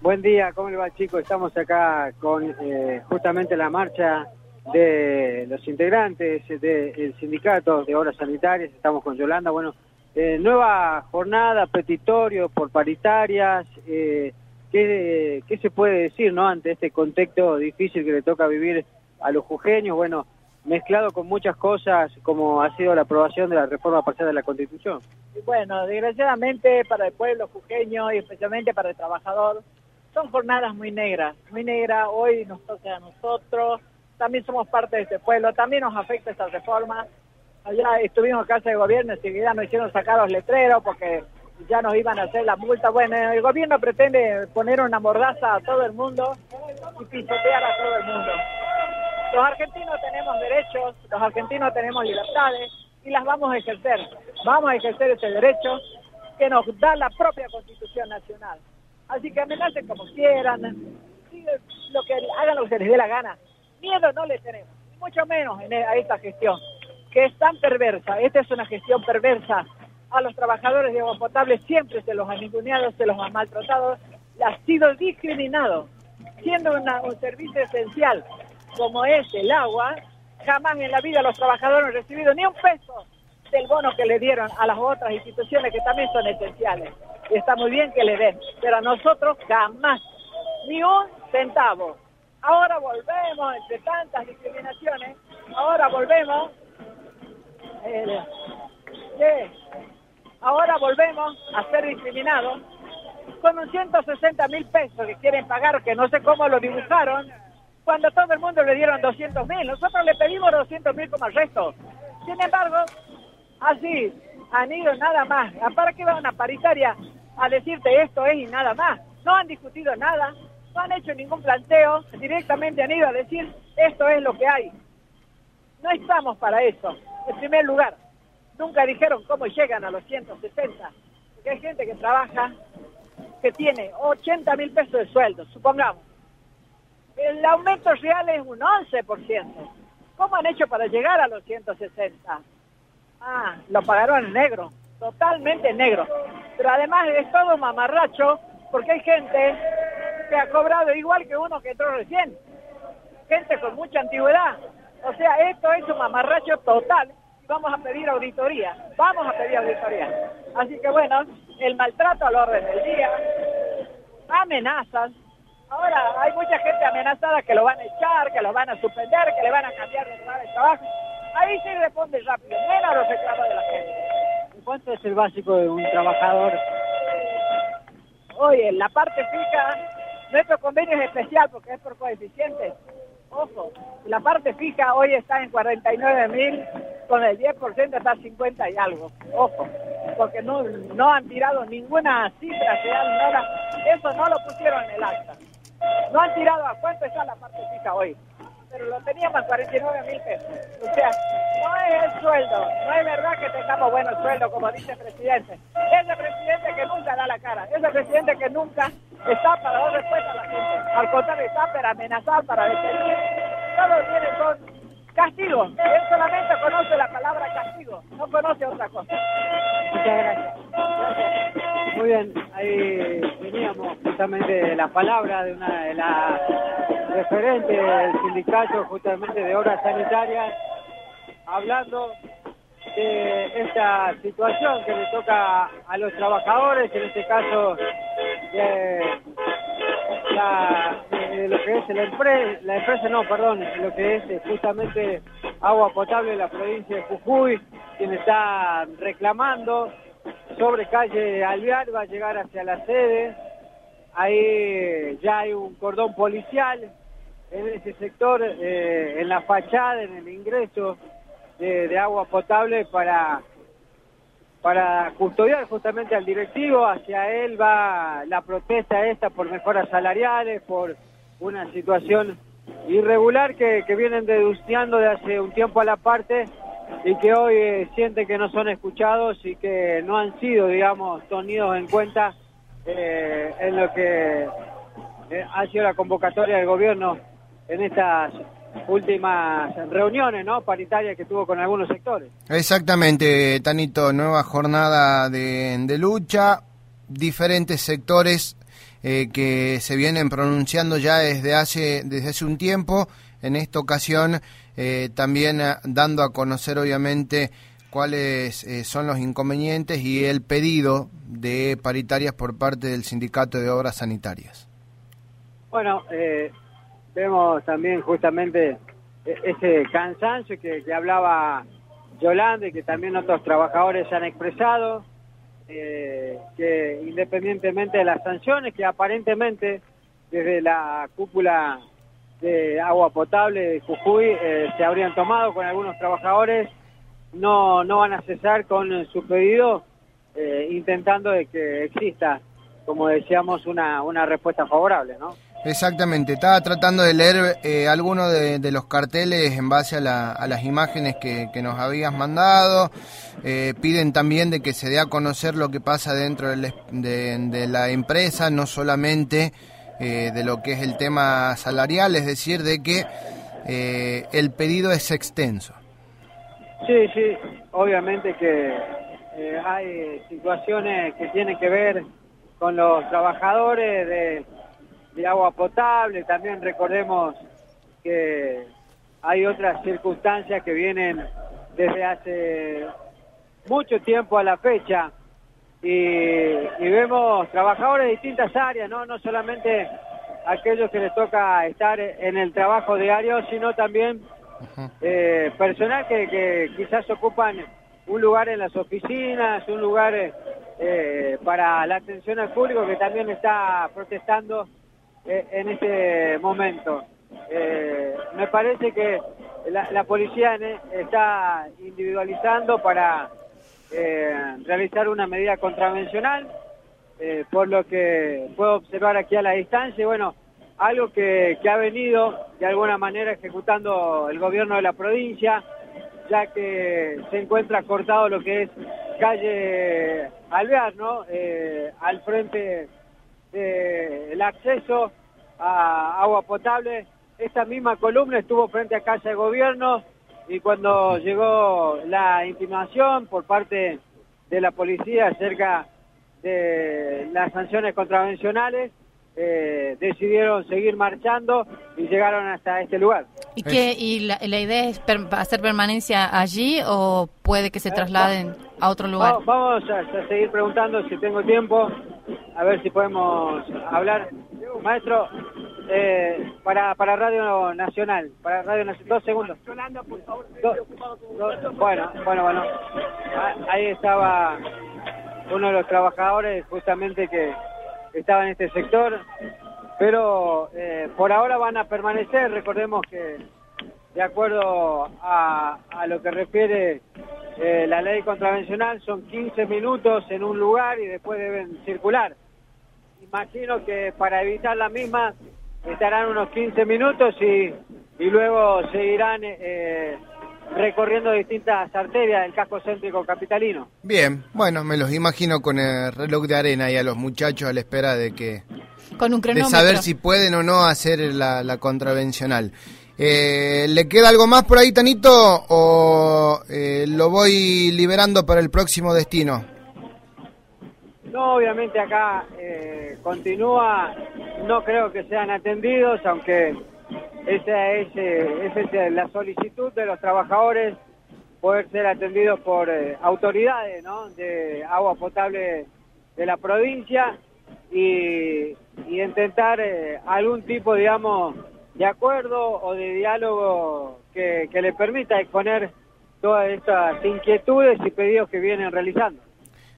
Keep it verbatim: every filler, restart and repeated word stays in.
Buen día, ¿cómo le va, chicos? Estamos acá con eh, justamente la marcha de los integrantes del sindicato de obras sanitarias. Estamos con Yolanda. Bueno, eh, nueva jornada, petitorio por paritarias. Eh, ¿qué, ¿Qué se puede decir, no, ante este contexto difícil que le toca vivir a los jujeños? Bueno, mezclado con muchas cosas, como ha sido la aprobación de la reforma parcial de la Constitución. Y bueno, desgraciadamente para el pueblo jujeño y especialmente para el trabajador, son jornadas muy negras, muy negras. Hoy nos toca a nosotros, también somos parte de este pueblo, también nos afecta esta reforma. Allá estuvimos en casa de gobierno, enseguida nos hicieron sacar los letreros porque ya nos iban a hacer la multa. Bueno, el gobierno pretende poner una mordaza a todo el mundo y pisotear a todo el mundo. Los argentinos tenemos derechos, los argentinos tenemos libertades y las vamos a ejercer. Vamos a ejercer ese derecho que nos da la propia Constitución Nacional. Así que amenacen como quieran, lo que hagan lo que se les dé la gana. Miedo no le tenemos, mucho menos a esta gestión, que es tan perversa. Esta es una gestión perversa. A los trabajadores de agua potable siempre se los ha ninguneado, se los ha maltratado, ha sido discriminado. Siendo una, un servicio esencial como es el agua, jamás en la vida los trabajadores han recibido ni un peso del bono que le dieron a las otras instituciones que también son esenciales. Y está muy bien que le den, pero a nosotros jamás, ni un centavo. Ahora volvemos, entre tantas discriminaciones, ahora volvemos, eh, eh, ahora volvemos a ser discriminados con un ciento sesenta mil pesos que quieren pagar, que no sé cómo lo dibujaron, cuando todo el mundo le dieron doscientos mil. Nosotros le pedimos doscientos mil como el resto. Sin embargo, así han ido nada más. ¿Para qué va una paritaria a decirte esto es y nada más? No han discutido nada, no han hecho ningún planteo, directamente han ido a decir esto es lo que hay. No estamos para eso. En primer lugar, nunca dijeron cómo llegan a los ciento sesenta, porque hay gente que trabaja, que tiene ochenta mil pesos de sueldo, supongamos. El aumento real es un once por ciento. ¿Cómo han hecho para llegar a los ciento sesenta? Ah, lo pagaron en negro, totalmente en negro. Pero además es todo un mamarracho, porque hay gente que ha cobrado igual que uno que entró recién. Gente con mucha antigüedad. O sea, esto es un mamarracho total. Vamos a pedir auditoría, vamos a pedir auditoría. Así que bueno, el maltrato al orden del día, amenazas. Ahora hay mucha gente amenazada que lo van a echar, que lo van a suspender, que le van a cambiar de lugar de trabajo. Ahí sí responde rápido, menos los reclamos de la gente. ¿Cuánto es el básico de un trabajador? Oye, la parte fija, nuestro convenio es especial porque es por coeficientes. Ojo, la parte fija hoy está en cuarenta y nueve mil, con el diez por ciento está cincuenta y algo. Ojo, porque no, no han tirado ninguna cifra real, nada. Eso no lo pusieron en el acta. No han tirado a cuánto está la parte fija hoy, pero lo teníamos a cuarenta y nueve mil pesos. O sea, no es el sueldo, no es verdad que tengamos buenos sueldos, como dice el presidente. Es el presidente que nunca da la cara, es el presidente que nunca está para dar respuesta a la gente. Al contrario, está para amenazar, para detener. Todos vienen con castigo. Él solamente conoce la palabra castigo, no conoce otra cosa. Muchas gracias. Muy bien, ahí veníamos justamente de la palabra de una de las referentes del sindicato justamente de obras sanitarias, hablando de esta situación que le toca a los trabajadores, en este caso de, la, de lo que es la empresa, la empresa no, perdón, lo que es justamente agua potable de la provincia de Jujuy, quien está reclamando sobre calle Alvear, va a llegar hacia la sede. Ahí ya hay un cordón policial en ese sector, eh, en la fachada, en el ingreso de, de agua potable para, para custodiar justamente al directivo. Hacia él va la protesta esta por mejoras salariales, por una situación irregular que, que vienen denunciando de hace un tiempo a la parte y que hoy eh, sienten que no son escuchados y que no han sido, digamos, tenidos en cuenta eh, en lo que eh, ha sido la convocatoria del gobierno en estas últimas reuniones, ¿no?, paritarias que tuvo con algunos sectores. Exactamente, Tanito, nueva jornada de, de lucha, diferentes sectores eh, que se vienen pronunciando ya desde hace, desde hace un tiempo. En esta ocasión eh, también eh, dando a conocer obviamente cuáles eh, son los inconvenientes y el pedido de paritarias por parte del Sindicato de Obras Sanitarias. Bueno, eh, vemos también justamente ese cansancio que, que hablaba Yolanda y que también otros trabajadores han expresado, eh, que independientemente de las sanciones que aparentemente desde la cúpula de agua potable de Jujuy eh, se habrían tomado con algunos trabajadores, no no van a cesar con su pedido, eh, intentando de que exista, como decíamos, una, una respuesta favorable, ¿no? Exactamente, estaba tratando de leer eh, algunos de, de los carteles en base a, la, a las imágenes que, que nos habías mandado. Eh, piden también de que se dé a conocer lo que pasa dentro del, de, de la empresa, no solamente eh, de lo que es el tema salarial, es decir, de que eh, el pedido es extenso. Sí, sí, obviamente que eh, hay situaciones que tienen que ver con los trabajadores de... de agua potable. También recordemos que hay otras circunstancias que vienen desde hace mucho tiempo a la fecha y, y vemos trabajadores de distintas áreas, no no solamente aquellos que les toca estar en el trabajo diario, sino también eh, personal que, que quizás ocupan un lugar en las oficinas, un lugar eh, para la atención al público, que también está protestando en este momento. Eh, me parece que la, la policía está individualizando para eh, realizar una medida contravencional, eh, por lo que puedo observar aquí a la distancia. Y bueno, algo que, que ha venido de alguna manera ejecutando el gobierno de la provincia, ya que se encuentra cortado lo que es calle Alvear, ¿no? Eh, al frente el acceso a agua potable. Esta misma columna estuvo frente a Casa de Gobierno y cuando llegó la intimación por parte de la policía acerca de las sanciones contravencionales, eh, decidieron seguir marchando y llegaron hasta este lugar. ¿Y qué, y la, la idea es per, hacer permanencia allí o puede que se trasladen a otro lugar? Vamos a, a seguir preguntando si tengo tiempo, a ver si podemos hablar. Maestro, eh, para para Radio Nacional, para Radio Nacional, dos segundos. Do, do, bueno, bueno, bueno. Ahí estaba uno de los trabajadores justamente que estaba en este sector, pero eh, por ahora van a permanecer. Recordemos que de acuerdo a, a lo que refiere eh, la ley contravencional son quince minutos en un lugar y después deben circular. Imagino que para evitar la misma estarán unos quince minutos y, y luego seguirán eh, recorriendo distintas arterias del casco céntrico capitalino. Bien, bueno, me los imagino con el reloj de arena y a los muchachos a la espera de que con un de saber si pueden o no hacer la, la contravencional. Eh, ¿Le queda algo más por ahí, Tanito, o eh, lo voy liberando para el próximo destino? No, obviamente acá eh, continúa, no creo que sean atendidos, aunque esa es, eh, esa es la solicitud de los trabajadores, poder ser atendidos por eh, autoridades, ¿no?, de agua potable de la provincia y, y intentar eh, algún tipo, digamos, de acuerdo o de diálogo que, que le permita exponer todas estas inquietudes y pedidos que vienen realizando.